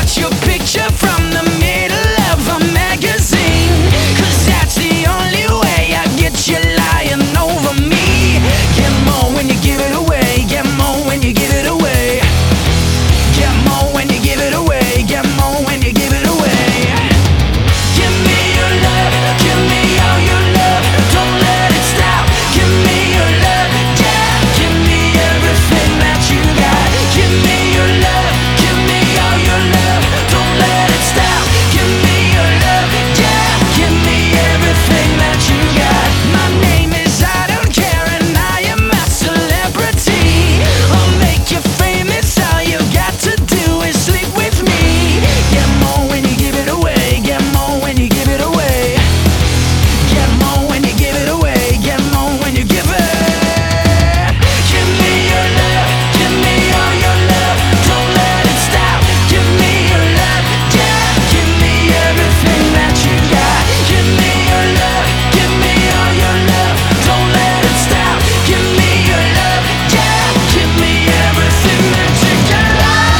get your picture from the middle of a magazine, 'cause that's the only way I get you lying over me. Get more when you give it away, get more when you give it away. Get more when you give it away, get more when you give it away. Give me your love, give me all your love, don't let it stop. Give me your love, yeah, give me everything that you got. Give me your love, give me all your love, don't let it stop. Give me your love, yeah, give me everything that you got. My name is I don't care and I am a celebrity. I'll make you famous, all you got to do is sleep with me. Get more when you give it away, get more when you give it away. Get more when you give it away, get more when you give it. Give me your love, give me all your love, don't let it stop. Give me your love, yeah, give me everything that you got. Give me your love, give me all your love, don't let it stop. Give me your love, yeah, give me everything that you got.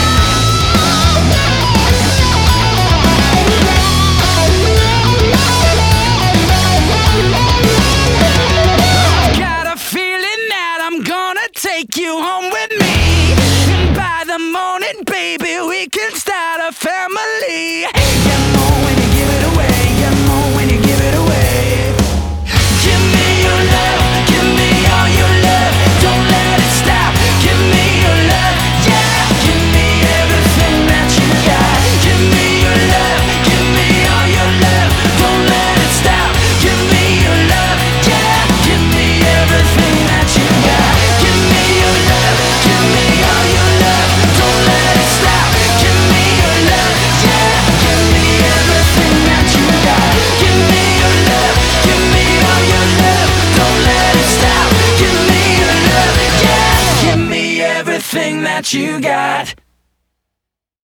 Got a feeling that I'm gonna take you home with me, and by the morning, baby, we can start a family. Get more when you give it away, get more when you give it away. Give me your love, give me all your love, don't let it stop. Give me your love, yeah, give me everything that you got. Give me your love, give me all your love, don't let it stop. Give me your love, yeah, give me everything that you got. Give me your love, give me all your love, don't let it stop. Give me your love, yeah, give me everything that you got. Give me your love, give me all your love, don't let it stop. Give me your love, yeah, give me everything that you got.